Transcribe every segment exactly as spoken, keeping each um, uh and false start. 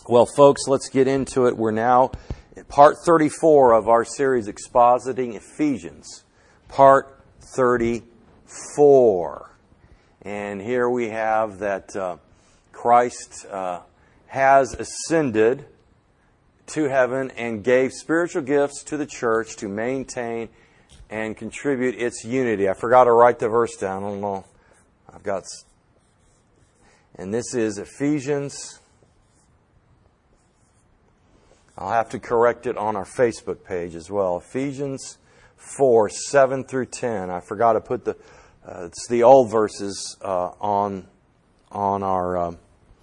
Well, folks, let's get into it. We're now at part thirty-four of our series, Expositing Ephesians. Part thirty-four. And here we have that uh, Christ uh, has ascended to heaven and gave spiritual gifts to the church to maintain and contribute its unity. I forgot to write the verse down. I don't know. I've got... And this is Ephesians... I'll have to correct it on our Facebook page as well. Ephesians four, seven through ten. I forgot to put the, uh, it's the old verses uh, on on our um,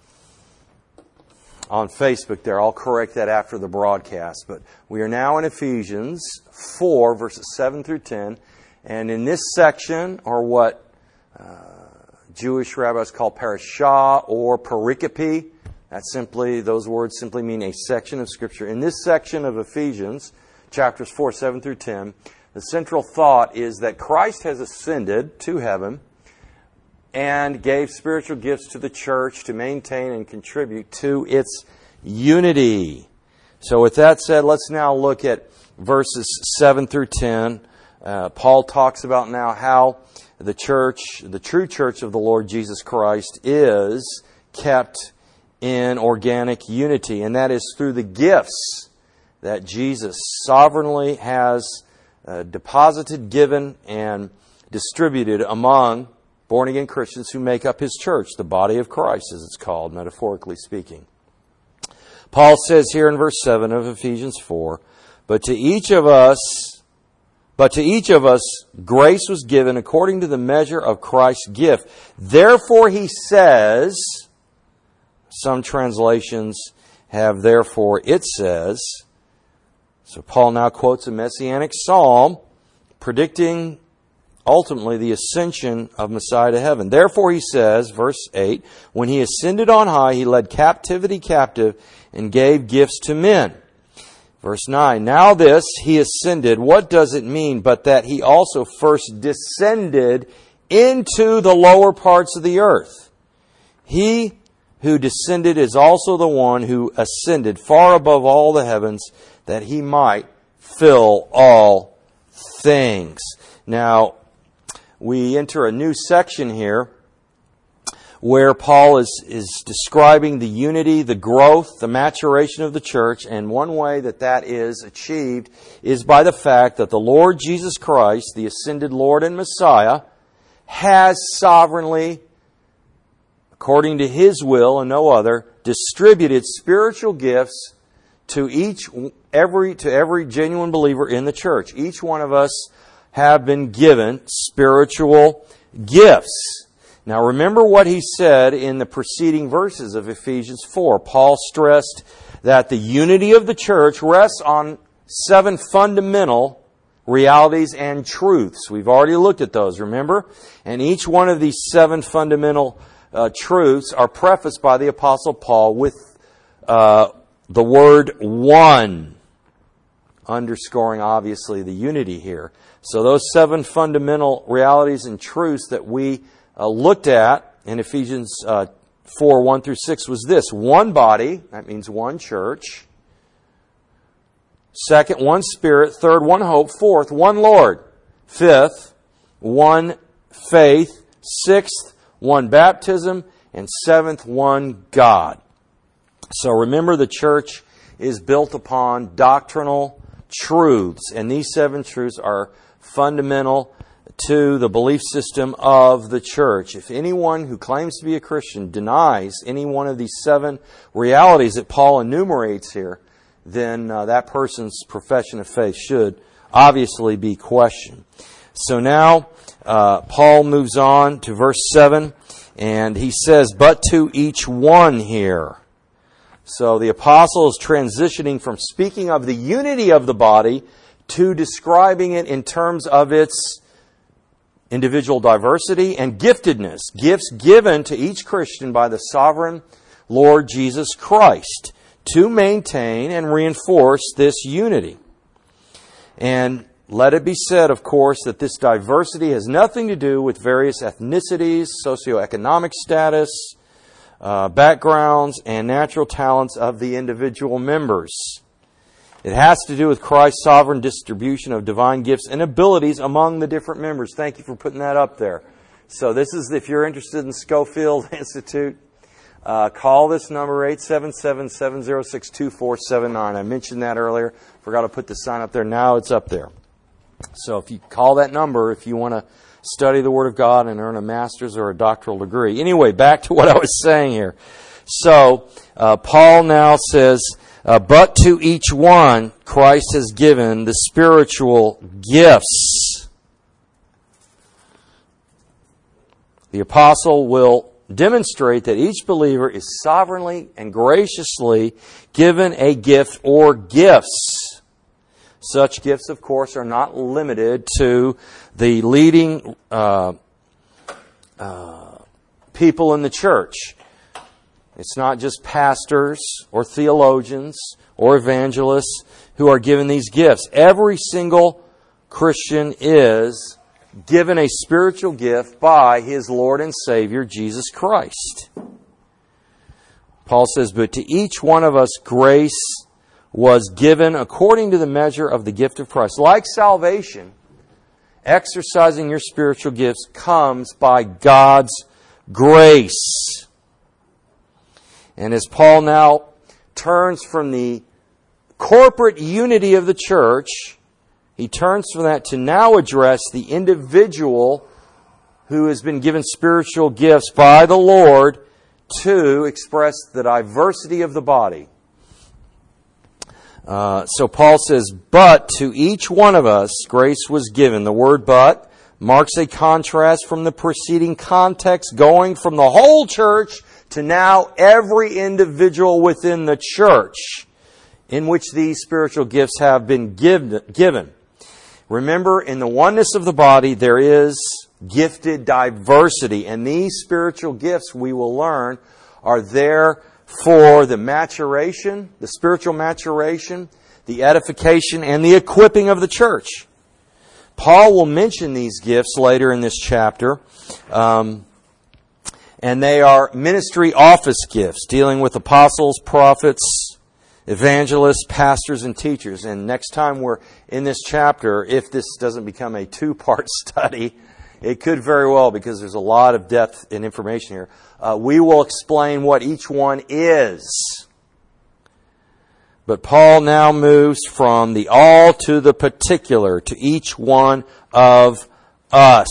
on Facebook there. I'll correct that after the broadcast. But we are now in Ephesians four, verses seven through ten. And in this section, or what uh, Jewish rabbis call parashah or pericope, That simply, those words simply mean a section of Scripture. In this section of Ephesians, chapters four, seven through ten, the central thought is that Christ has ascended to heaven and gave spiritual gifts to the church to maintain and contribute to its unity. So with that said, let's now look at verses seven through ten. Uh, Paul talks about now how the church, the true church of the Lord Jesus Christ, is kept in organic unity, and that is through the gifts that Jesus sovereignly has uh, deposited, given, and distributed among born-again Christians who make up His church, the body of Christ, as it's called, metaphorically speaking. Paul says here in verse seven of Ephesians four, But to each of us, but to each of us grace was given according to the measure of Christ's gift. Therefore, he says... Some translations have, therefore, it says. So Paul now quotes a messianic psalm predicting ultimately the ascension of Messiah to heaven. Therefore, he says, verse eight, When he ascended on high, he led captivity captive and gave gifts to men. Verse nine, Now this, he ascended, what does it mean but that he also first descended into the lower parts of the earth? He who descended is also the one who ascended far above all the heavens, that he might fill all things. Now, we enter a new section here where Paul is, is describing the unity, the growth, the maturation of the church, and one way that that is achieved is by the fact that the Lord Jesus Christ, the ascended Lord and Messiah, has sovereignly, according to His will and no other, distributed spiritual gifts to each, every, to every genuine believer in the church. Each one of us have been given spiritual gifts. Now remember what he said in the preceding verses of Ephesians four. Paul stressed that the unity of the church rests on seven fundamental realities and truths. We've already looked at those, remember? And each one of these seven fundamental Uh, truths are prefaced by the Apostle Paul with uh, the word one, underscoring obviously the unity here. So those seven fundamental realities and truths that we uh, looked at in Ephesians uh, four, one through six was this. One body, that means one church. Second, one Spirit. Third, one hope. Fourth, one Lord. Fifth, one faith. Sixth, one baptism, and seventh, one God. So remember, the church is built upon doctrinal truths, and these seven truths are fundamental to the belief system of the church. If anyone who claims to be a Christian denies any one of these seven realities that Paul enumerates here, then uh, that person's profession of faith should obviously be questioned. So now, uh, Paul moves on to verse seven, and he says, But to each one here. So the apostle is transitioning from speaking of the unity of the body to describing it in terms of its individual diversity and giftedness. Gifts given to each Christian by the sovereign Lord Jesus Christ to maintain and reinforce this unity. And let it be said, of course, that this diversity has nothing to do with various ethnicities, socioeconomic status, uh, backgrounds and natural talents of the individual members. It has to do with Christ's sovereign distribution of divine gifts and abilities among the different members. Thank you for putting that up there. So this is, if you're interested in Schofield Institute, uh, call this number, eight seven seven, seven zero six, two four seven nine. I mentioned that earlier. Forgot to put the sign up there. Now it's up there. So if you call that number, if you want to study the Word of God and earn a master's or a doctoral degree. Anyway, back to what I was saying here. So uh, Paul now says, Uh, but to each one, Christ has given the spiritual gifts. The apostle will demonstrate that each believer is sovereignly and graciously given a gift or gifts. Such gifts, of course, are not limited to the leading uh, uh, people in the church. It's not just pastors or theologians or evangelists who are given these gifts. Every single Christian is given a spiritual gift by his Lord and Savior, Jesus Christ. Paul says, but to each one of us grace was given according to the measure of the gift of Christ. Like salvation, exercising your spiritual gifts comes by God's grace. And as Paul now turns from the corporate unity of the church, he turns from that to now address the individual who has been given spiritual gifts by the Lord to express the diversity of the body. Uh, so Paul says, but to each one of us grace was given. The word but marks a contrast from the preceding context, going from the whole church to now every individual within the church in which these spiritual gifts have been given. Remember, in the oneness of the body, there is gifted diversity. And these spiritual gifts, we will learn, are there for the maturation, the spiritual maturation, the edification, and the equipping of the church. Paul will mention these gifts later in this chapter. Um, And they are ministry office gifts, dealing with apostles, prophets, evangelists, pastors, and teachers. And next time we're in this chapter, if this doesn't become a two-part study, it could very well, because there's a lot of depth and information here, uh, we will explain what each one is. But Paul now moves from the all to the particular, to each one of us.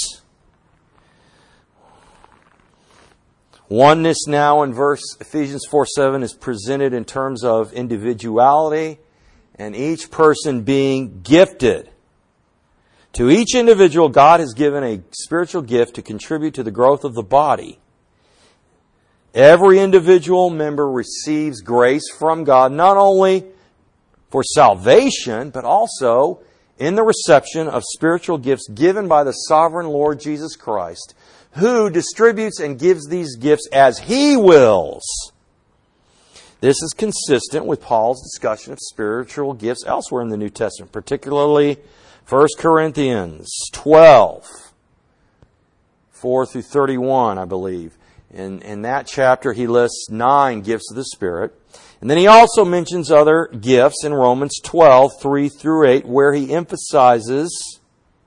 Oneness now in verse Ephesians four seven is presented in terms of individuality and each person being gifted. To each individual, God has given a spiritual gift to contribute to the growth of the body. Every individual member receives grace from God, not only for salvation, but also in the reception of spiritual gifts given by the sovereign Lord Jesus Christ, who distributes and gives these gifts as He wills. This is consistent with Paul's discussion of spiritual gifts elsewhere in the New Testament, particularly First Corinthians twelve, four through thirty-one, I believe. In, in that chapter, he lists nine gifts of the Spirit. And then he also mentions other gifts in Romans twelve, three through eight, where he emphasizes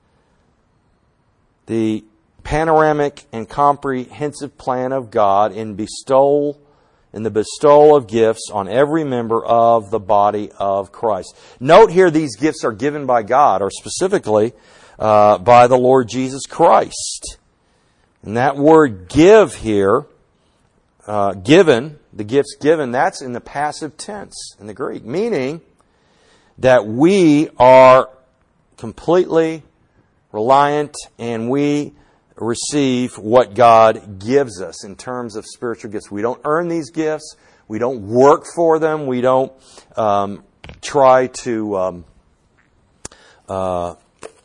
the panoramic and comprehensive plan of God in bestowal, in the bestowal of gifts on every member of the body of Christ. Note here, these gifts are given by God, or specifically uh, by the Lord Jesus Christ. And that word give here, uh, given, the gifts given, that's in the passive tense in the Greek, meaning that we are completely reliant and we receive what God gives us in terms of spiritual gifts. We don't earn these gifts. We don't work for them. We don't um, try to um, uh,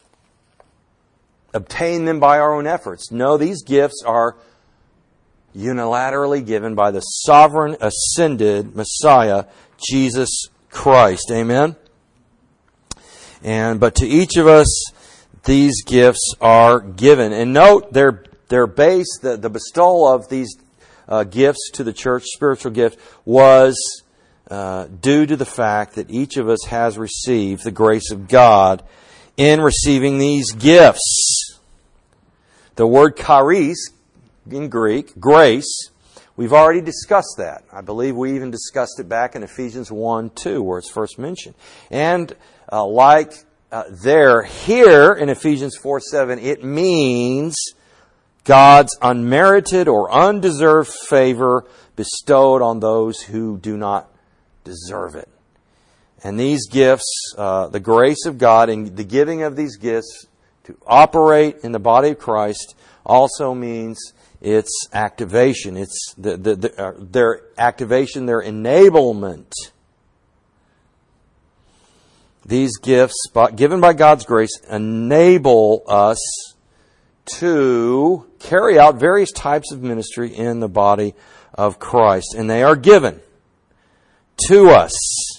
obtain them by our own efforts. No, these gifts are unilaterally given by the sovereign ascended Messiah, Jesus Christ. Amen? And but to each of us, these gifts are given. And note, they're, they're based, the, the bestowal of these uh, gifts to the church, spiritual gift, was uh, due to the fact that each of us has received the grace of God in receiving these gifts. The word charis in Greek, grace, we've already discussed that. I believe we even discussed it back in Ephesians one two, where it's first mentioned. And uh, like uh, there, here in Ephesians four seven, it means God's unmerited or undeserved favor bestowed on those who do not deserve it. And these gifts, uh, the grace of God and the giving of these gifts to operate in the body of Christ also means its activation. It's the, the, the, uh, their activation, their enablement. These gifts, given by God's grace, enable us to carry out various types of ministry in the body of Christ. And they are given to us.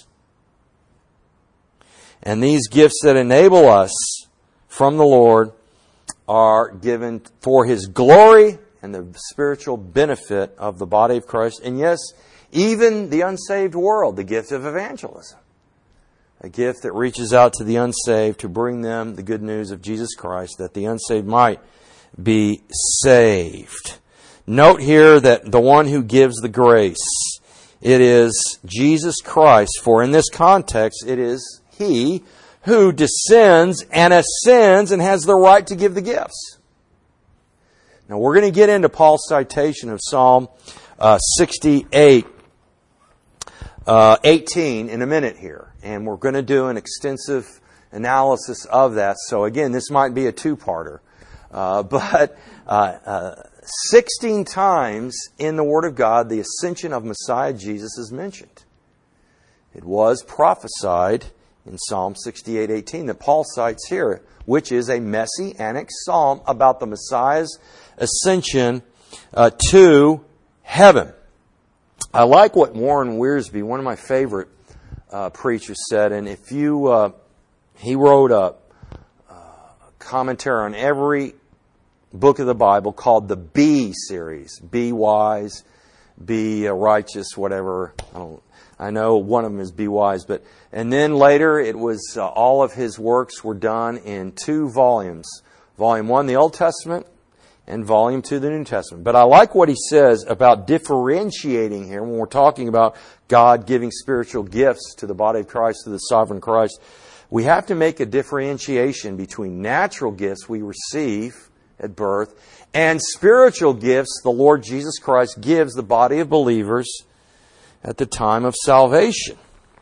And these gifts that enable us from the Lord are given for His glory and the spiritual benefit of the body of Christ. And yes, even the unsaved world, the gift of evangelism. A gift that reaches out to the unsaved to bring them the good news of Jesus Christ, that the unsaved might be saved. Note here that the one who gives the grace, it is Jesus Christ. For in this context, it is He who descends and ascends and has the right to give the gifts. Now we're going to get into Paul's citation of Psalm uh, sixty-eight, uh, eighteen in a minute here. And we're going to do an extensive analysis of that. So again, this might be a two-parter. Uh, but uh, uh, sixteen times in the Word of God, the ascension of Messiah Jesus is mentioned. It was prophesied in Psalm sixty-eight eighteen that Paul cites here, which is a messianic psalm about the Messiah's ascension uh, to heaven. I like what Warren Wiersbe, one of my favorite uh, preachers, said, and if you, uh, he wrote a, a commentary on every book of the Bible called the Be series. Be wise, be uh, righteous, whatever. I don't. I know one of them is Be Wise, but and then later it was uh, all of his works were done in two volumes. Volume one, the Old Testament, and volume two, the New Testament. But I like what he says about differentiating here when we're talking about God giving spiritual gifts to the body of Christ, to the sovereign Christ. We have to make a differentiation between natural gifts we receive at birth and spiritual gifts the Lord Jesus Christ gives the body of believers at the time of salvation.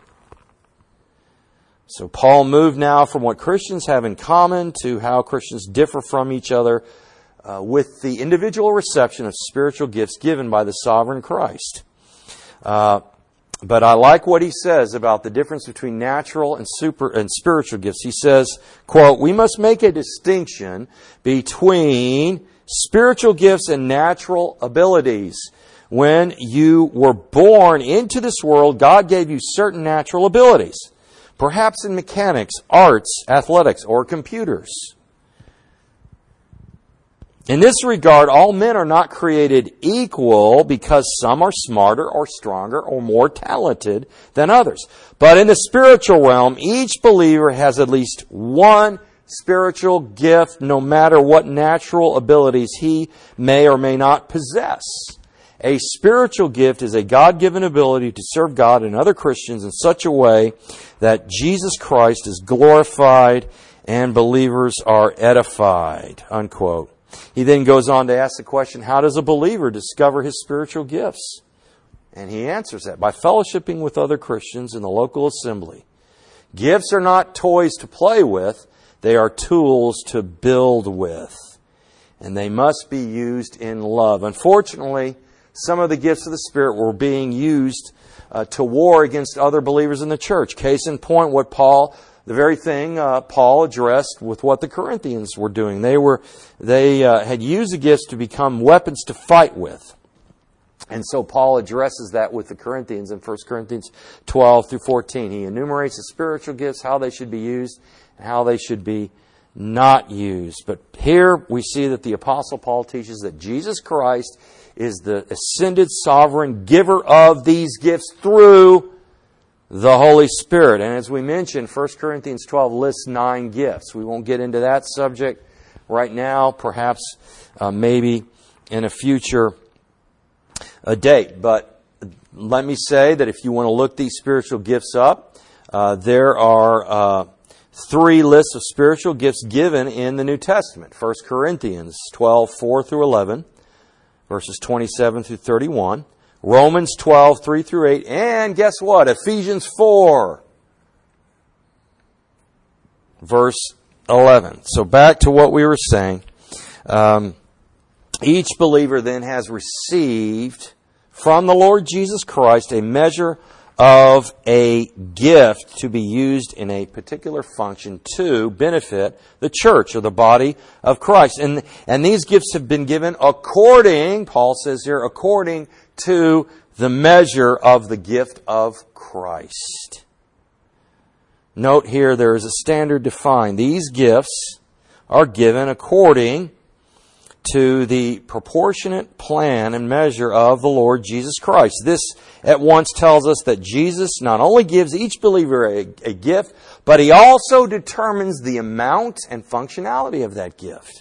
So Paul moved now from what Christians have in common to how Christians differ from each other uh, with the individual reception of spiritual gifts given by the sovereign Christ. Uh, but I like what he says about the difference between natural and super and spiritual gifts. He says, quote, "We must make a distinction between spiritual gifts and natural abilities. When you were born into this world, God gave you certain natural abilities, perhaps in mechanics, arts, athletics, or computers. In this regard, all men are not created equal because some are smarter or stronger or more talented than others. But in the spiritual realm, each believer has at least one spiritual gift, no matter what natural abilities he may or may not possess. A spiritual gift is a God-given ability to serve God and other Christians in such a way that Jesus Christ is glorified and believers are edified." Unquote. He then goes on to ask the question, how does a believer discover his spiritual gifts? And he answers that by fellowshipping with other Christians in the local assembly. Gifts are not toys to play with, they are tools to build with. And they must be used in love. Unfortunately, some of the gifts of the Spirit were being used uh, to war against other believers in the church. Case in point, what Paul, the very thing uh, Paul addressed with what the Corinthians were doing. They were, they uh, had used the gifts to become weapons to fight with. And so Paul addresses that with the Corinthians in First Corinthians twelve through fourteen. He enumerates the spiritual gifts, how they should be used, and how they should be not used. But here we see that the Apostle Paul teaches that Jesus Christ is the ascended sovereign giver of these gifts through the Holy Spirit. And as we mentioned, First Corinthians twelve lists nine gifts. We won't get into that subject right now, perhaps uh, maybe in a future a date. But let me say that if you want to look these spiritual gifts up, uh, there are uh, three lists of spiritual gifts given in the New Testament. First Corinthians twelve, four through eleven, verses twenty-seven through thirty-one. Romans twelve, three through eight, and guess what? Ephesians four, verse eleven. So back to what we were saying. Um, each believer then has received from the Lord Jesus Christ a measure of a gift to be used in a particular function to benefit the church or the body of Christ. And, and these gifts have been given according, Paul says here, according to the measure of the gift of Christ. Note here there is a standard defined. These gifts are given according to the proportionate plan and measure of the Lord Jesus Christ. This at once tells us that Jesus not only gives each believer a, a gift, but He also determines the amount and functionality of that gift.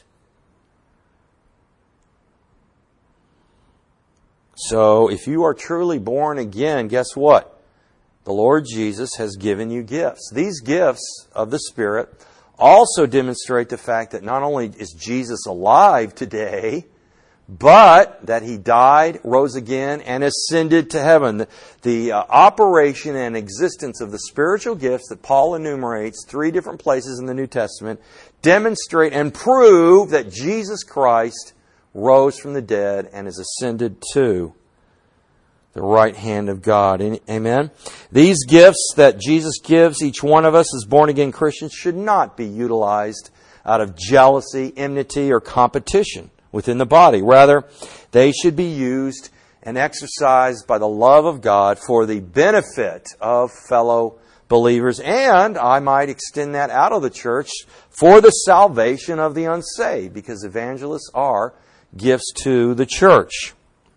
So, if you are truly born again, guess what? The Lord Jesus has given you gifts. These gifts of the Spirit also demonstrate the fact that not only is Jesus alive today, but that He died, rose again, and ascended to heaven. The, the uh, operation and existence of the spiritual gifts that Paul enumerates, three different places in the New Testament, demonstrate and prove that Jesus Christ rose from the dead and is ascended to the right hand of God. Amen? These gifts that Jesus gives each one of us as born-again Christians should not be utilized out of jealousy, enmity, or competition within the body. Rather, they should be used and exercised by the love of God for the benefit of fellow believers, and I might extend that out of the church for the salvation of the unsaved, because evangelists are gifts to the church.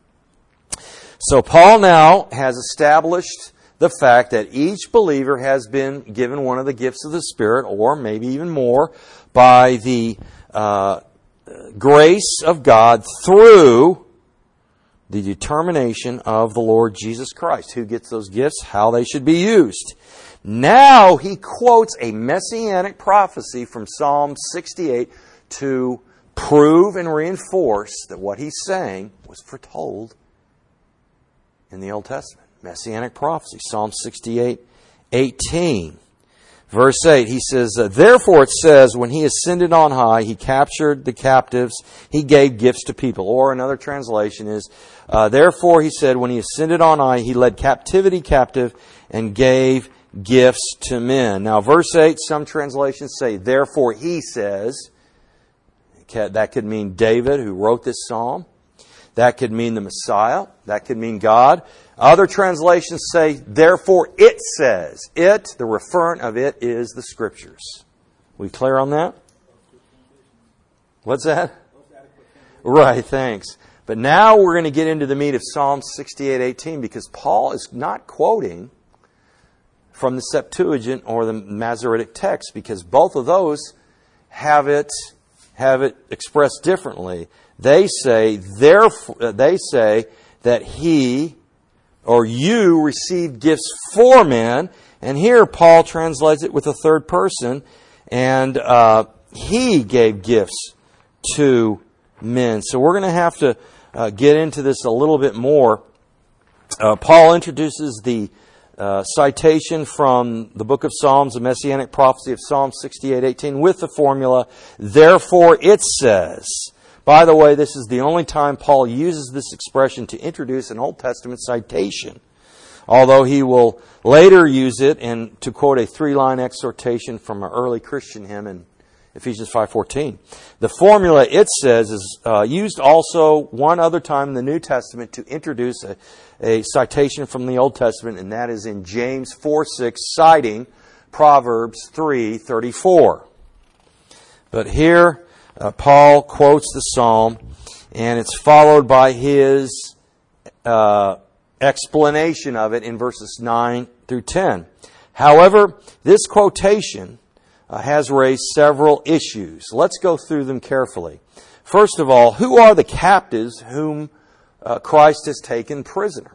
So Paul now has established the fact that each believer has been given one of the gifts of the Spirit, or maybe even more, by the uh, grace of God through the determination of the Lord Jesus Christ. Who gets those gifts? How they should be used. Now he quotes a messianic prophecy from Psalm sixty-eight to prove and reinforce that what he's saying was foretold in the Old Testament. Messianic prophecy, Psalm sixty-eight, eighteen. Verse eight, he says, therefore it says, when He ascended on high, He captured the captives, He gave gifts to people. Or another translation is, uh, therefore he said, when He ascended on high, He led captivity captive and gave gifts to men. Now verse eight, some translations say, therefore He says. That could mean David, who wrote this psalm. That could mean the Messiah. That could mean God. Other translations say, therefore it says. It, the referent of it, is the Scriptures. We clear on that? What's that? Right, thanks. But now we're going to get into the meat of Psalm sixty-eight, eighteen, because Paul is not quoting from the Septuagint or the Masoretic text, because both of those have it have it expressed differently. They say, therefore, they say that he or you received gifts for men, and here Paul translates it with a third person, and uh, he gave gifts to men. So we're going to have to uh, get into this a little bit more. Uh, Paul introduces the Uh, citation from the book of Psalms, the Messianic prophecy of Psalm sixty-eight, eighteen, with the formula, therefore it says. By the way, this is the only time Paul uses this expression to introduce an Old Testament citation, although he will later use it in, to quote a three-line exhortation from an early Christian hymn in Ephesians five fourteen. The formula, it says, is uh, used also one other time in the New Testament to introduce a, a citation from the Old Testament, and that is in James four six, citing Proverbs three thirty-four. But here, uh, Paul quotes the psalm And it's followed by his uh, explanation of it in verses nine through ten. However, this quotation uh, has raised several issues. Let's go through them carefully. First of all, who are the captives whom uh, Christ has taken prisoner?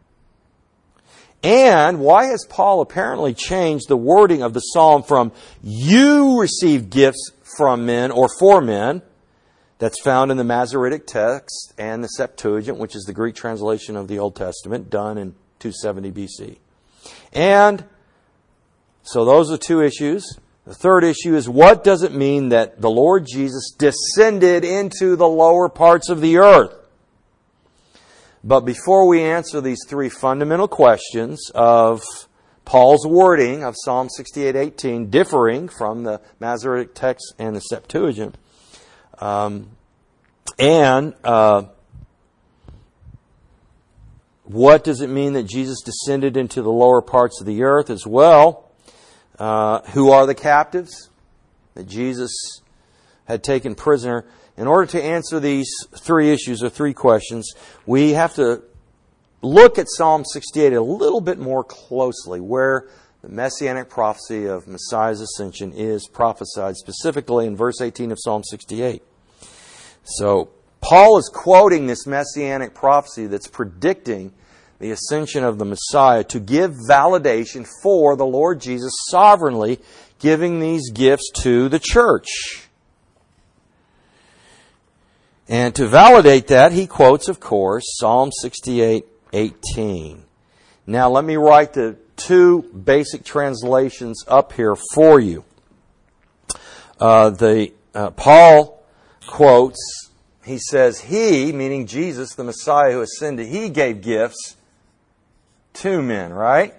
And why has Paul apparently changed the wording of the psalm from "you receive gifts from men" or "for men"? That's found in the Masoretic text and the Septuagint, which is the Greek translation of the Old Testament, done in two seventy B C. And so those are two issues. The third issue is, what does it mean that the Lord Jesus descended into the lower parts of the earth? But before we answer these three fundamental questions of Paul's wording of Psalm sixty-eight eighteen, differing from the Masoretic text and the Septuagint, um, and uh, what does it mean that Jesus descended into the lower parts of the earth as well? Uh, who are the captives that Jesus had taken prisoner? In order to answer these three issues or three questions, we have to look at Psalm sixty-eight a little bit more closely, where the messianic prophecy of Messiah's ascension is prophesied, specifically in verse eighteen of Psalm sixty-eight. So, Paul is quoting this messianic prophecy that's predicting the ascension of the Messiah to give validation for the Lord Jesus sovereignly giving these gifts to the church. And to validate that, he quotes, of course, Psalm sixty-eight eighteen. Now, let me write the two basic translations up here for you. Uh, the uh, Paul quotes, he says, He, meaning Jesus, the Messiah who ascended, He gave gifts to men, right?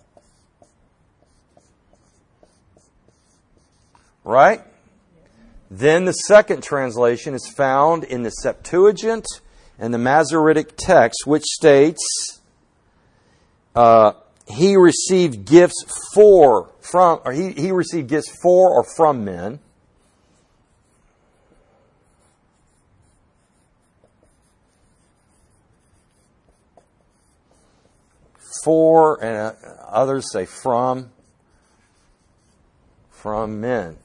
Right? Then the second translation is found in the Septuagint and the Masoretic text, which states, uh, He received gifts for, from, or he, he received gifts for or from men. For, and uh, others say from, from men.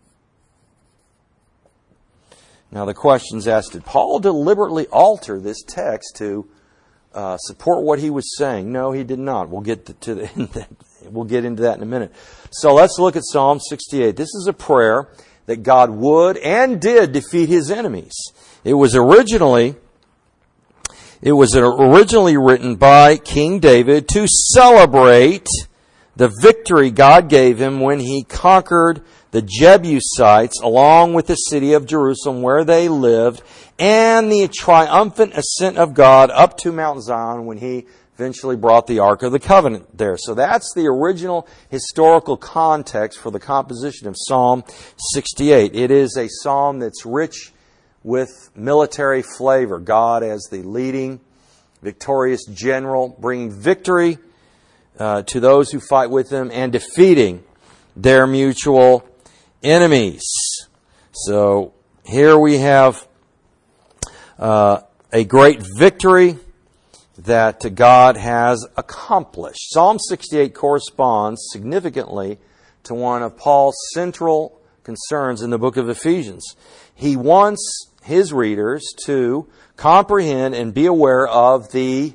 Now the question's asked, did Paul deliberately alter this text to uh, support what he was saying? No, he did not. We'll get to the, we'll get into that in a minute. So let's look at Psalm sixty-eight. This is a prayer that God would and did defeat His enemies. It was originally it was originally written by King David to celebrate the victory God gave him when He conquered the Jebusites along with the city of Jerusalem where they lived, and the triumphant ascent of God up to Mount Zion when He eventually brought the Ark of the Covenant there. So that's the original historical context for the composition of Psalm sixty-eight. It is a psalm that's rich with military flavor. God as the leading, victorious general, bringing victory uh, to those who fight with Him and defeating their mutual enemies. So here we have uh, a great victory that God has accomplished. Psalm sixty-eight corresponds significantly to one of Paul's central concerns in the book of Ephesians. He wants his readers to comprehend and be aware of the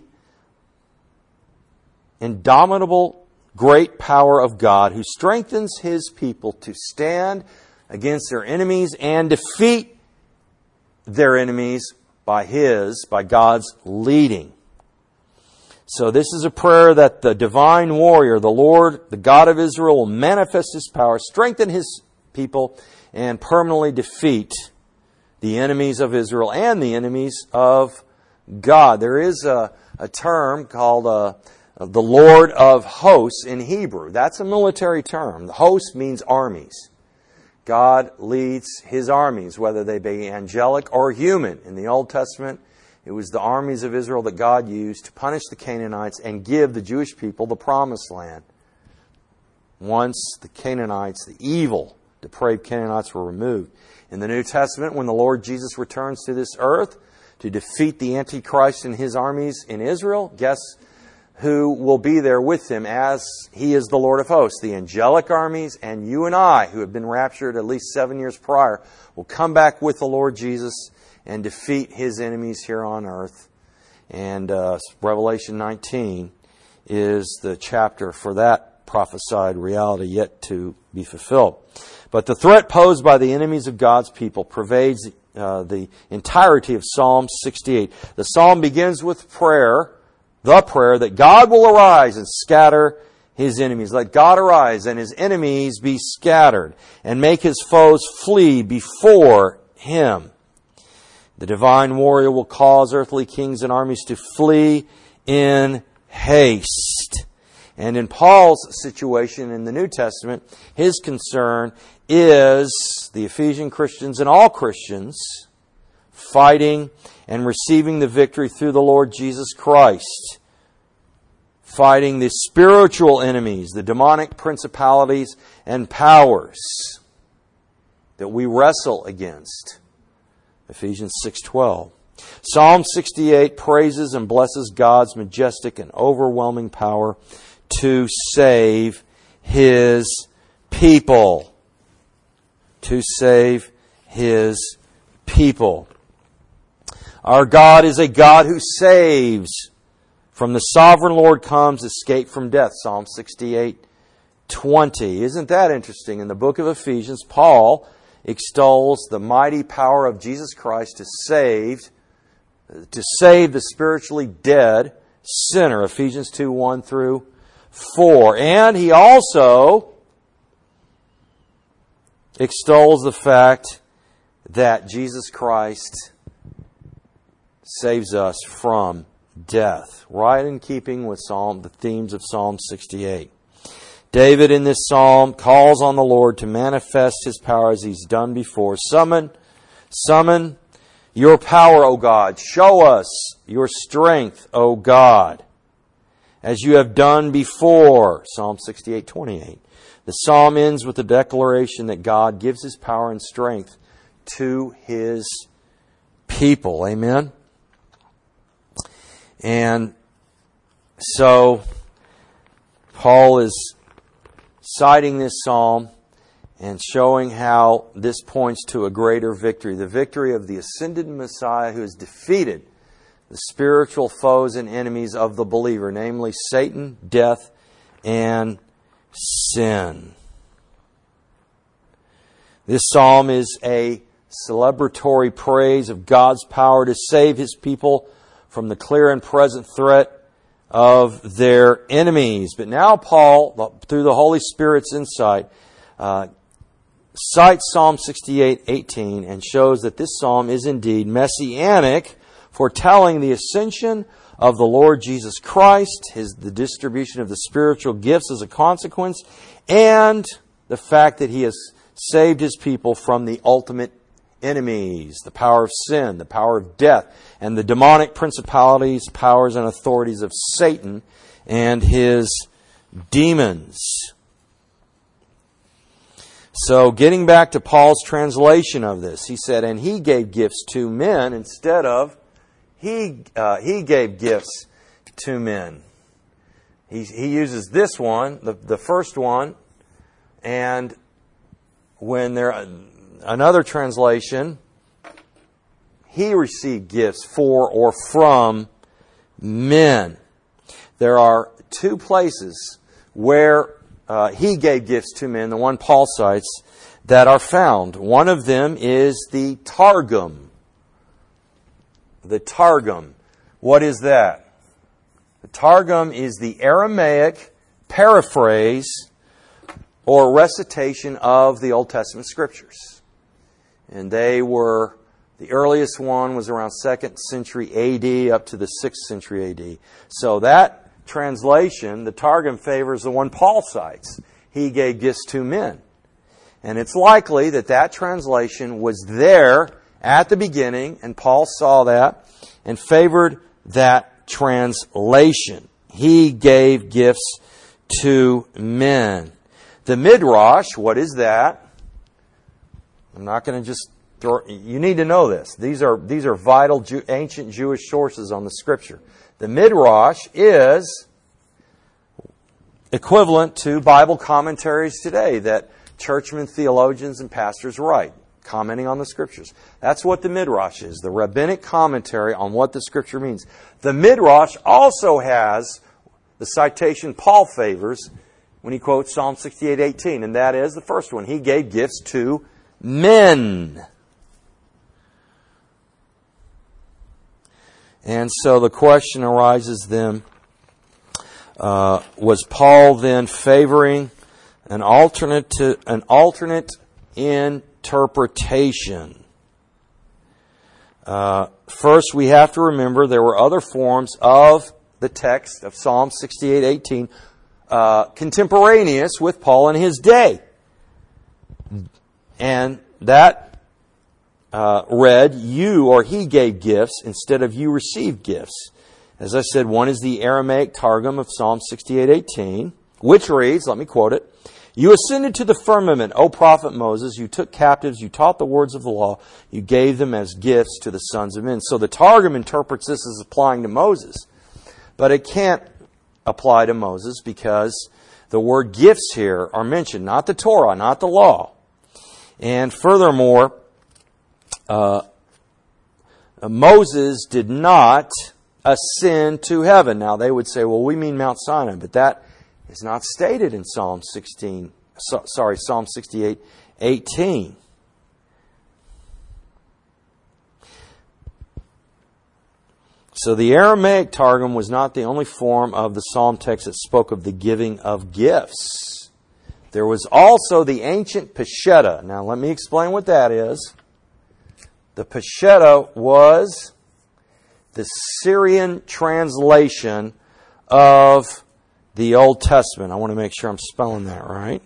indomitable great power of God who strengthens His people to stand against their enemies and defeat their enemies by His, by God's leading. So this is a prayer that the divine warrior, the Lord, the God of Israel, will manifest His power, strengthen His people, and permanently defeat the enemies of Israel and the enemies of God. There is a, a term called uh, the Lord of Hosts in Hebrew. That's a military term. The host means armies. God leads His armies, whether they be angelic or human. In the Old Testament, it was the armies of Israel that God used to punish the Canaanites and give the Jewish people the promised land. Once the Canaanites, the evil, depraved Canaanites were removed. In the New Testament, when the Lord Jesus returns to this earth to defeat the Antichrist and his armies in Israel. Guess who will be there with him as he is the Lord of hosts? The angelic armies, and you and I, who have been raptured at least seven years prior, will come back with the Lord Jesus and defeat his enemies here on earth. And uh, Revelation nineteen is the chapter for that prophesied reality yet to be fulfilled. But the threat posed by the enemies of God's people pervades uh, the entirety of Psalm sixty-eight. The psalm begins with prayer, the prayer that God will arise and scatter his enemies. Let God arise and his enemies be scattered, and make his foes flee before him. The divine warrior will cause earthly kings and armies to flee in haste. And in Paul's situation in the New Testament, his concern is the Ephesian Christians and all Christians fighting and receiving the victory through the Lord Jesus Christ. Fighting the spiritual enemies, the demonic principalities and powers that we wrestle against. Ephesians six twelve. Psalm sixty-eight praises and blesses God's majestic and overwhelming power to save his people. To save his people. Our God is a God who saves. From the sovereign Lord comes escape from death. Psalm sixty-eight twenty. Isn't that interesting? In the book of Ephesians, Paul extols the mighty power of Jesus Christ to save, to save the spiritually dead sinner. Ephesians two one through four. And he also extols the fact that Jesus Christ saves us from death, right in keeping with Psalm, the themes of Psalm sixty-eight. David in this psalm calls on the Lord to manifest his power as he's done before. Summon, summon your power, O God. Show us your strength, O God, as you have done before. Psalm sixty-eight twenty-eight. The psalm ends with the declaration that God gives his power and strength to his people. Amen? And so Paul is citing this psalm and showing how this points to a greater victory. The victory of the ascended Messiah who has defeated the spiritual foes and enemies of the believer, namely Satan, death, and sin. This psalm is a celebratory praise of God's power to save his people from the clear and present threat of their enemies. But now Paul, through the Holy Spirit's insight, uh, cites Psalm sixty-eight eighteen and shows that this psalm is indeed messianic, foretelling the ascension of the Lord Jesus Christ, his the distribution of the spiritual gifts as a consequence, and the fact that he has saved his people from the ultimate enemies, the power of sin, the power of death, and the demonic principalities, powers, and authorities of Satan and his demons. So, getting back to Paul's translation of this, he said, and he gave gifts to men instead of he uh, he gave gifts to men. He, he uses this one, the, the first one, and when there another translation, he received gifts for or from men. There are two places where uh, he gave gifts to men, the one Paul cites, that are found. One of them is the Targum. The Targum. What is that? The Targum is the Aramaic paraphrase or recitation of the Old Testament Scriptures. And they were, the earliest one was around second century A D up to the sixth century A D. So that translation, the Targum, favors the one Paul cites. He gave gifts to men. And it's likely that that translation was there at the beginning, and Paul saw that and favored that translation. He gave gifts to men. The Midrash, what is that? I'm not going to just You need to know this. These are these are vital Jew, ancient Jewish sources on the Scripture. The Midrash is equivalent to Bible commentaries today that churchmen, theologians, and pastors write, commenting on the Scriptures. That's what the Midrash is, the rabbinic commentary on what the Scripture means. The Midrash also has the citation Paul favors when he quotes Psalm sixty-eight eighteen, and that is the first one. He gave gifts to men. And so the question arises then, uh, was Paul then favoring an alternate to, an alternate interpretation? Uh, first, we have to remember there were other forms of the text of Psalm sixty-eight eighteen uh, contemporaneous with Paul in his day. And that uh, read, you or he gave gifts instead of you received gifts. As I said, one is the Aramaic Targum of Psalm sixty-eight eighteen, which reads, let me quote it, you ascended to the firmament, O prophet Moses. You took captives. You taught the words of the law. You gave them as gifts to the sons of men. So the Targum interprets this as applying to Moses. But it can't apply to Moses because the word gifts here are mentioned, not the Torah, not the law. And furthermore, uh, Moses did not ascend to heaven. Now they would say, well, we mean Mount Sinai, but that is not stated in Psalm sixteen. So, sorry, Psalm sixty-eight eighteen. So the Aramaic Targum was not the only form of the Psalm text that spoke of the giving of gifts. There was also the ancient Peshitta. Now let me explain what that is. The Peshitta was the Syrian translation of the Old Testament. I want to make sure I'm spelling that right.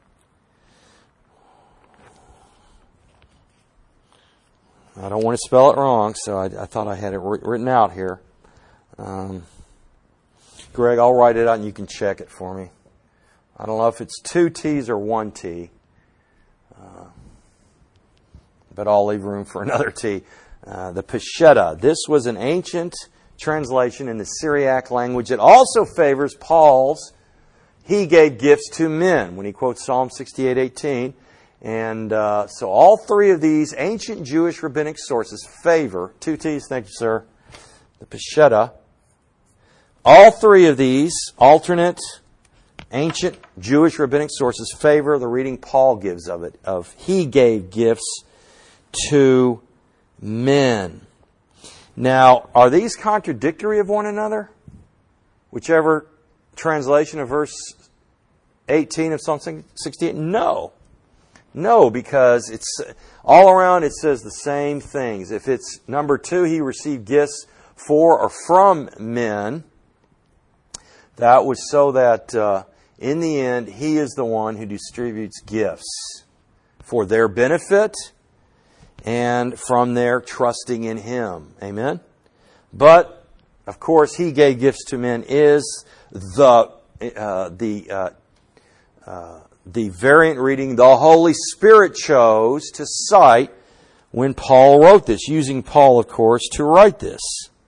I don't want to spell it wrong, so I, I thought I had it written out here. Um, Greg, I'll write it out and you can check it for me. I don't know if it's two T's or one T, uh, but I'll leave room for another T. Uh, the Peshitta. This was an ancient translation in the Syriac language. It also favors Paul's, he gave gifts to men, when he quotes Psalm sixty-eight eighteen. And uh, so all three of these ancient Jewish rabbinic sources favor, two T's, thank you, sir, the Peshitta. All three of these alternate ancient Jewish rabbinic sources favor the reading Paul gives of it, of he gave gifts to men. Now, are these contradictory of one another? Whichever translation of verse eighteen of Psalm sixty-eight? No. No, because it's all around it says the same things. If it's number two, he received gifts for or from men, that was so that uh, in the end, he is the one who distributes gifts for their benefit and from their trusting in him. Amen? But, of course, he gave gifts to men is the uh, the uh, uh, the variant reading the Holy Spirit chose to cite when Paul wrote this, using Paul, of course, to write this.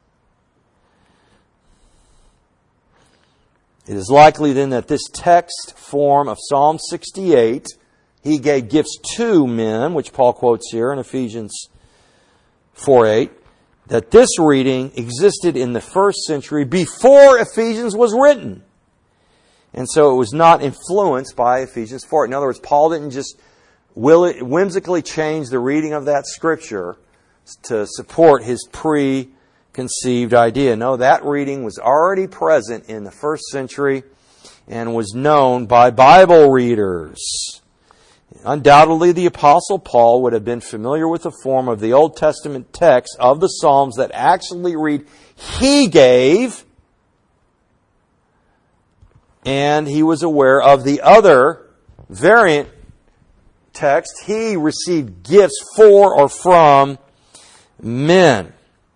It is likely then that this text form of Psalm sixty-eight, he gave gifts to men, which Paul quotes here in Ephesians four eight, that this reading existed in the first century before Ephesians was written. And so it was not influenced by Ephesians four. In other words, Paul didn't just whimsically change the reading of that scripture to support his preconceived idea. No, that reading was already present in the first century and was known by Bible readers. Undoubtedly, the Apostle Paul would have been familiar with the form of the Old Testament text of the Psalms that actually read, he gave, and he was aware of the other variant text, he received gifts for or from men.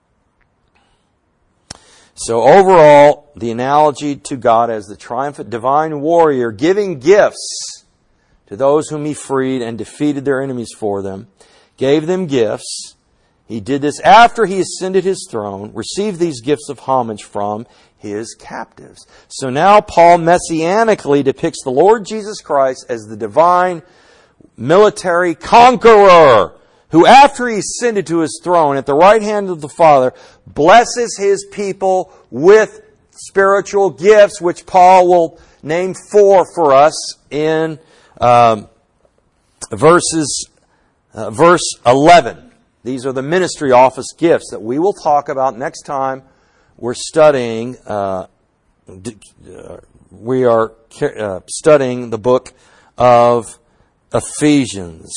So overall, the analogy to God as the triumphant divine warrior giving gifts to those whom he freed and defeated their enemies for them gave them gifts. He did this after He ascended His throne, received these gifts of homage from His captives. So now Paul messianically depicts the Lord Jesus Christ as the divine military conqueror, who after He ascended to His throne at the right hand of the Father, blesses His people with spiritual gifts, which Paul will name four for us in um, verses uh, verse eleven. These are the ministry office gifts that we will talk about next time we're studying. Uh, we are uh, studying the book of Ephesians.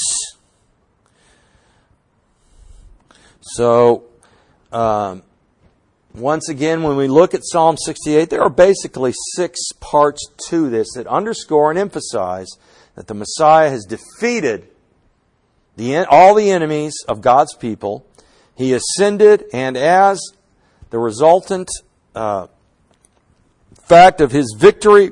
So, um, once again, when we look at Psalm sixty-eight, there are basically six parts to this that underscore and emphasize that the Messiah has defeated the, all the enemies of God's people. He ascended, and as the resultant uh, fact of His victory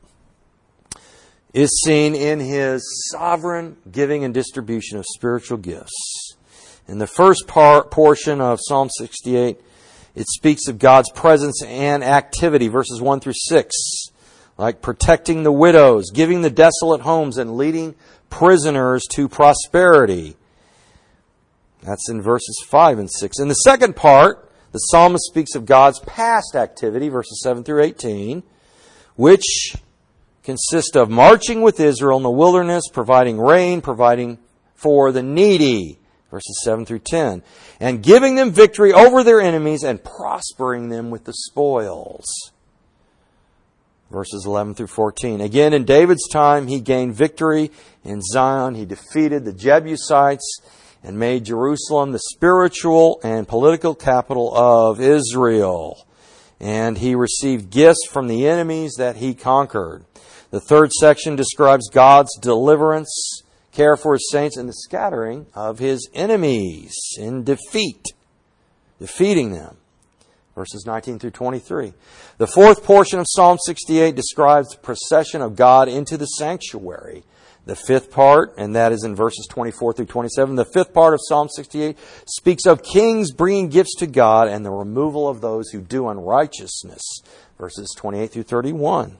is seen in His sovereign giving and distribution of spiritual gifts. In the first part, portion of Psalm sixty-eight, it speaks of God's presence and activity, verses one through six, like protecting the widows, giving the desolate homes, and leading prisoners to prosperity. That's in verses five and six. In the second part, the psalmist speaks of God's past activity, verses seven through eighteen, which consist of marching with Israel in the wilderness, providing rain, providing for the needy, verses seven through ten, and giving them victory over their enemies and prospering them with the spoils, verses eleven through fourteen. Again, in David's time, he gained victory in Zion. He defeated the Jebusites and made Jerusalem the spiritual and political capital of Israel. And he received gifts from the enemies that he conquered. The third section describes God's deliverance, care for His saints, and the scattering of His enemies in defeat, defeating them. Verses nineteen through twenty-three. The fourth portion of Psalm sixty-eight describes the procession of God into the sanctuary. The fifth part, and that is in verses twenty-four through twenty-seven, the fifth part of Psalm sixty-eight speaks of kings bringing gifts to God and the removal of those who do unrighteousness. Verses twenty-eight through thirty-one.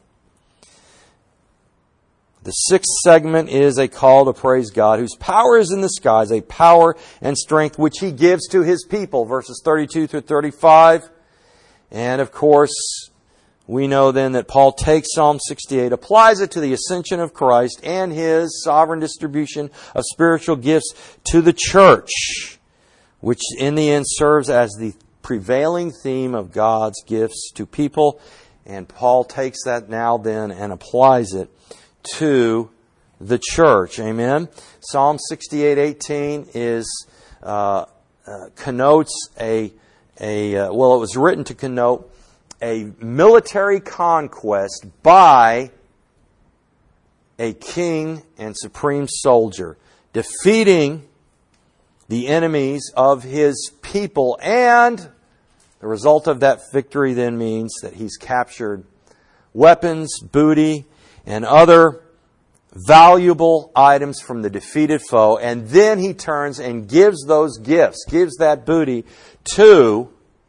The sixth segment is a call to praise God, whose power is in the skies, a power and strength which He gives to His people. Verses thirty-two through thirty-five. And of course, we know then that Paul takes Psalm sixty-eight, applies it to the ascension of Christ and His sovereign distribution of spiritual gifts to the church, which in the end serves as the prevailing theme of God's gifts to people. And Paul takes that now then and applies it to the church. Amen. Psalm sixty-eight eighteen is uh, uh, connotes a a uh, well, it was written to connote a military conquest by a king and supreme soldier, defeating the enemies of his people, and the result of that victory then means that he's captured weapons, booty, and other valuable items from the defeated foe, and then he turns and gives those gifts, gives that booty to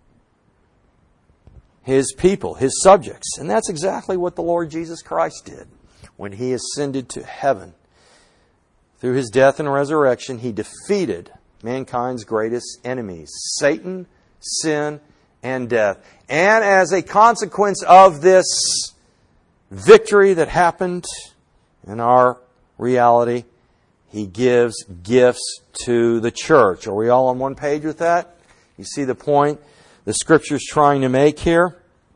His people, His subjects. And that's exactly what the Lord Jesus Christ did when He ascended to heaven. Through His death and resurrection, He defeated mankind's greatest enemies, Satan, sin, and death. And as a consequence of this victory that happened in our reality, He gives gifts to the church. Are we all on one page with that? You see the point the Scripture's trying to make here?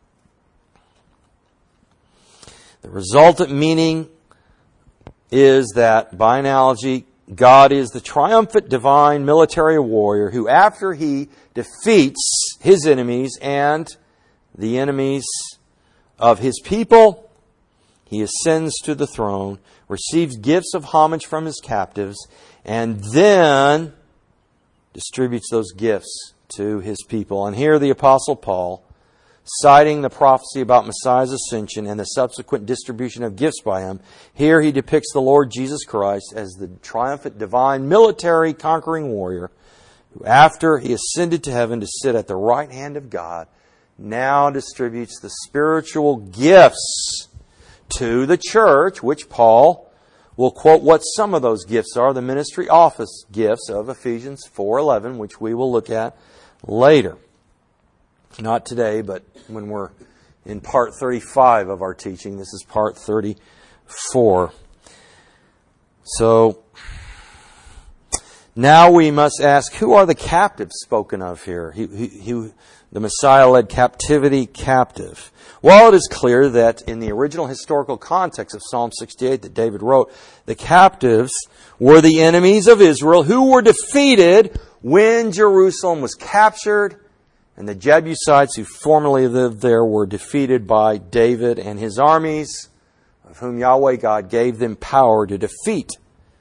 The resultant meaning is that, by analogy, God is the triumphant divine military warrior who, after He defeats His enemies and the enemies of His people, He ascends to the throne, receives gifts of homage from His captives, and then distributes those gifts to His people. And here the Apostle Paul citing the prophecy about Messiah's ascension and the subsequent distribution of gifts by him. Here he depicts the Lord Jesus Christ as the triumphant divine military conquering warrior who, after he ascended to heaven to sit at the right hand of God, now distributes the spiritual gifts to the church, which Paul will quote what some of those gifts are, the ministry office gifts of Ephesians four eleven, which we will look at later. Not today, but when we're in part thirty-five of our teaching. This is part thirty-four. So, now we must ask, who are the captives spoken of here? He, he, he, the Messiah led captivity captive. Well, it is clear that in the original historical context of Psalm sixty-eight that David wrote, the captives were the enemies of Israel who were defeated when Jerusalem was captured, and the Jebusites who formerly lived there were defeated by David and his armies, of whom Yahweh God gave them power to defeat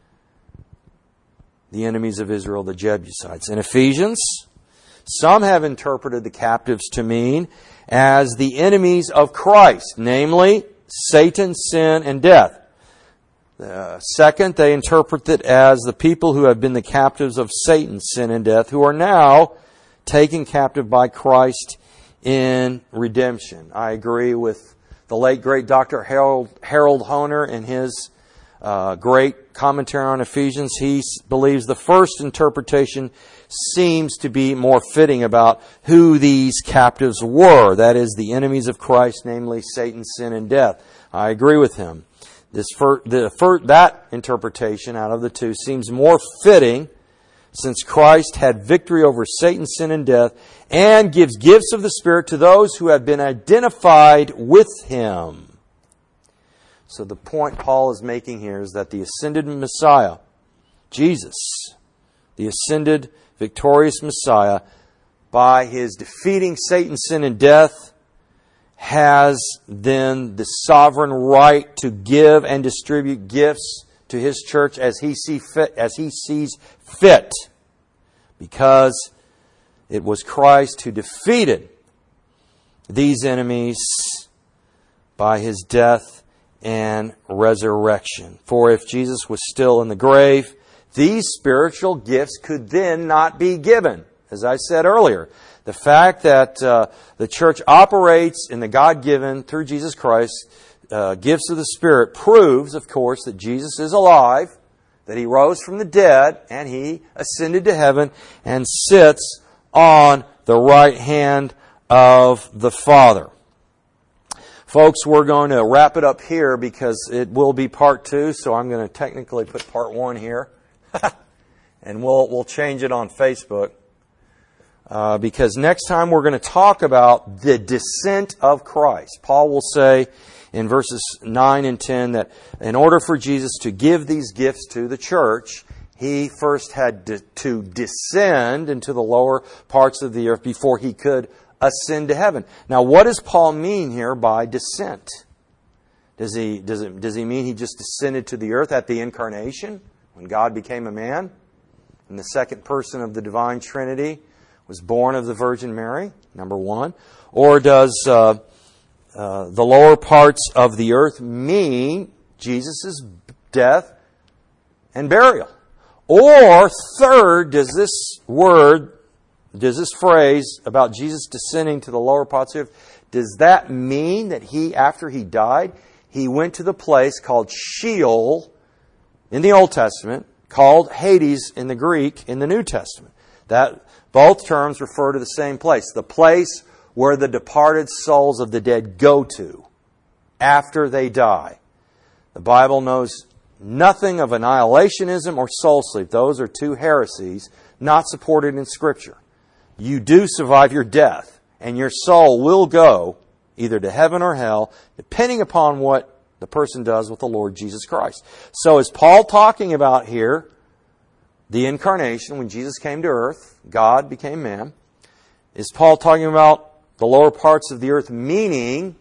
the enemies of Israel, the Jebusites. In Ephesians, some have interpreted the captives to mean as the enemies of Christ, namely Satan, sin, and death. Uh, second, they interpret it as the people who have been the captives of Satan, sin, and death, who are now taken captive by Christ in redemption. I agree with the late, great Doctor Harold, Harold Hoehner in his uh, great commentary on Ephesians. He believes the first interpretation seems to be more fitting about who these captives were. That is, the enemies of Christ, namely Satan, sin, and death. I agree with him. This fir- the fir- that interpretation out of the two seems more fitting, since Christ had victory over Satan, sin, and death, and gives gifts of the Spirit to those who have been identified with Him. So the point Paul is making here is that the ascended Messiah, Jesus, the ascended, victorious Messiah, by His defeating Satan, sin, and death, has then the sovereign right to give and distribute gifts to His church as He see fit, as He sees fit, because it was Christ who defeated these enemies by His death and resurrection. For if Jesus was still in the grave, these spiritual gifts could then not be given. As I said earlier, the fact that uh, the church operates in the God-given, through Jesus Christ, uh, gifts of the Spirit proves, of course, that Jesus is alive, that He rose from the dead, and He ascended to heaven and sits on the right hand of the Father. Folks, we're going to wrap it up here because it will be part two, so I'm going to technically put part one here. And we'll we'll change it on Facebook. Uh, because next time we're going to talk about the descent of Christ. Paul will say in verses nine and ten that in order for Jesus to give these gifts to the church, He first had to, to descend into the lower parts of the earth before He could ascend to heaven. Now, what does Paul mean here by descent? Does he, does it, does he mean He just descended to the earth at the incarnation, when God became a man, and the second person of the divine Trinity was born of the Virgin Mary, number one? Or does uh, uh, the lower parts of the earth mean Jesus' death and burial? Or third, does this word, does this phrase about Jesus descending to the lower parts of the earth, does that mean that He, after He died, He went to the place called Sheol in the Old Testament, called Hades in the Greek in the New Testament? That both terms refer to the same place, the place where the departed souls of the dead go to after they die. The Bible knows nothing of annihilationism or soul sleep. Those are two heresies not supported in Scripture. You do survive your death, and your soul will go either to heaven or hell, depending upon what the person does with the Lord Jesus Christ. So is Paul talking about here the incarnation, when Jesus came to earth, God became man? Is Paul talking about the lower parts of the earth, meaning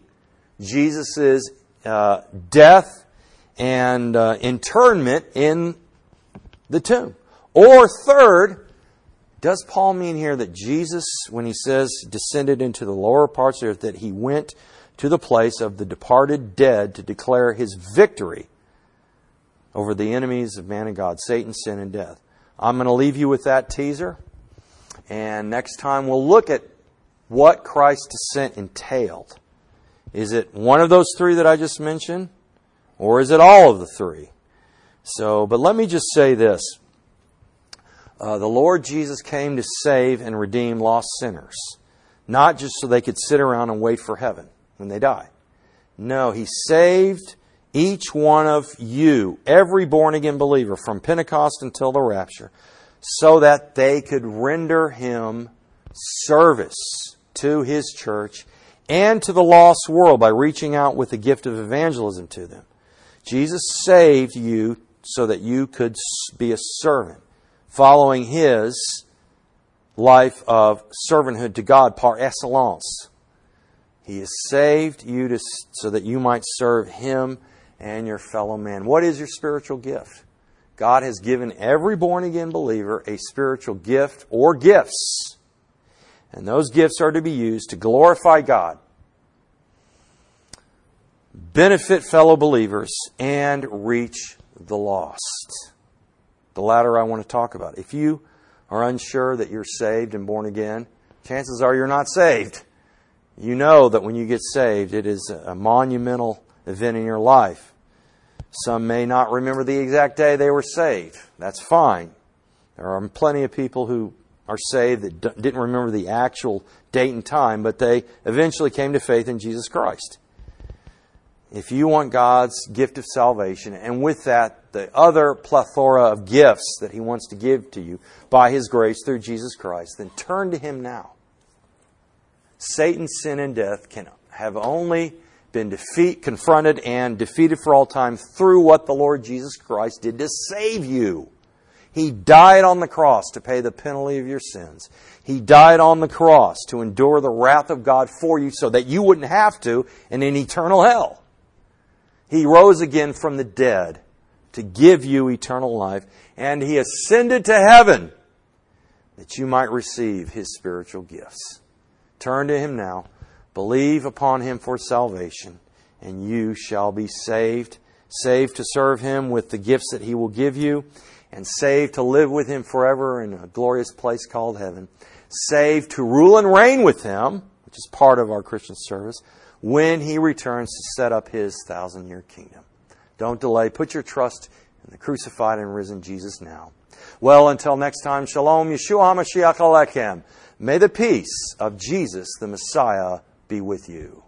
Jesus' uh, death and uh, internment in the tomb? Or third, Does Paul mean here that Jesus, when he says descended into the lower parts of the earth, that he went to the place of the departed dead to declare his victory over the enemies of man and God, Satan, sin, and death? I'm going to leave you with that teaser. And next time we'll look at what Christ's descent entailed. Is it one of those three that I just mentioned? Or is it all of the three? So, but let me just say this. Uh, the Lord Jesus came to save and redeem lost sinners. Not just so they could sit around and wait for heaven when they die. No, He saved each one of you, every born-again believer, from Pentecost until the rapture, so that they could render Him service to His church and to the lost world by reaching out with the gift of evangelism to them. Jesus saved you so that you could be a servant, following His life of servanthood to God par excellence. He has saved you to, so that you might serve Him and your fellow man. What is your spiritual gift? God has given every born-again believer a spiritual gift or gifts. And those gifts are to be used to glorify God, benefit fellow believers, and reach the lost. The latter I want to talk about. If you are unsure that you're saved and born again, chances are you're not saved. You know that when you get saved, it is a monumental event in your life. Some may not remember the exact day they were saved. That's fine. There are plenty of people who are saved that didn't remember the actual date and time, but they eventually came to faith in Jesus Christ. If you want God's gift of salvation, and with that, the other plethora of gifts that He wants to give to you by His grace through Jesus Christ, then turn to Him now. Satan, sin, and death can have only been defeat, confronted and defeated for all time through what the Lord Jesus Christ did to save you. He died on the cross to pay the penalty of your sins. He died on the cross to endure the wrath of God for you so that you wouldn't have to in an eternal hell. He rose again from the dead to give you eternal life, and He ascended to heaven that you might receive His spiritual gifts. Turn to Him now, believe upon Him for salvation, and you shall be saved. Saved to serve Him with the gifts that He will give you, and saved to live with Him forever in a glorious place called heaven. Saved to rule and reign with Him, which is part of our Christian service, when He returns to set up His thousand-year kingdom. Don't delay. Put your trust in the crucified and risen Jesus now. Well, until next time, Shalom, Yeshua HaMashiach Alechem. May the peace of Jesus, the Messiah, be with you.